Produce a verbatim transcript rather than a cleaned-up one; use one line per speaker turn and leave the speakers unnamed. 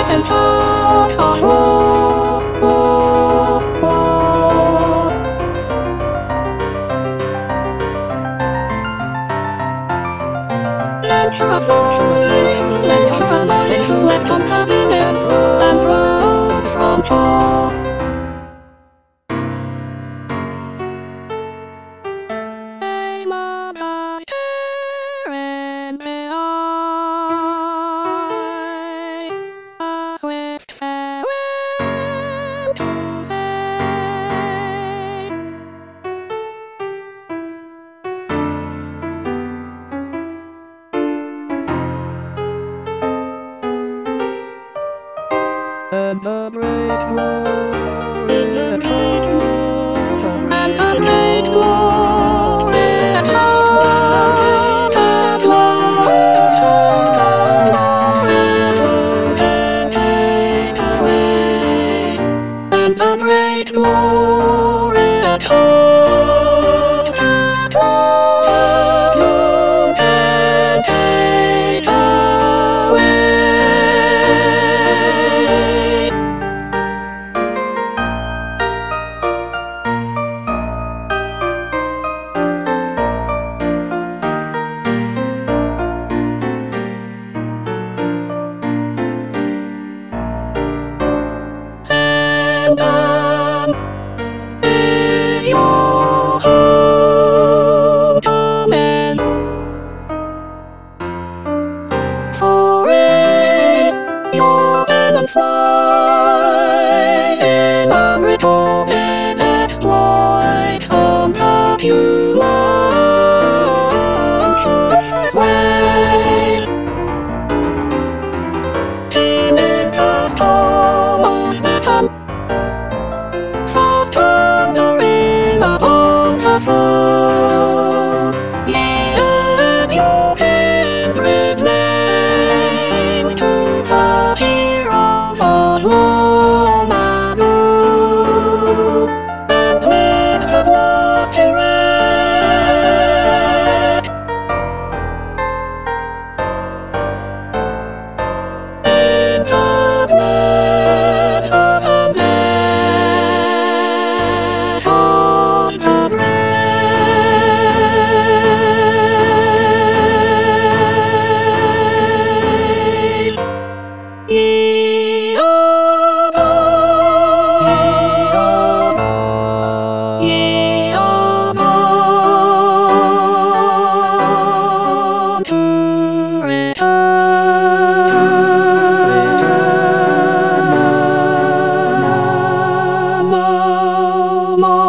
and talks on war, war, war. Let us know, let us know, let us happiness and run from shore. Hey, Mama, Sharon, may I a swift farewell to say? And the great glory return, and the great glory return, and love can take away, and the great glory return, and love can take away. Sandon is your home, amen. For it your pennon flies in unrecorded exploits on the human way. Timid the storm of Nathan, fast thundering upon the foe. Ye and your kindred names to the heroes on Lomanu, and with the blasting red, in the depths of death on the grave. Ye are born, ye are born to return no more.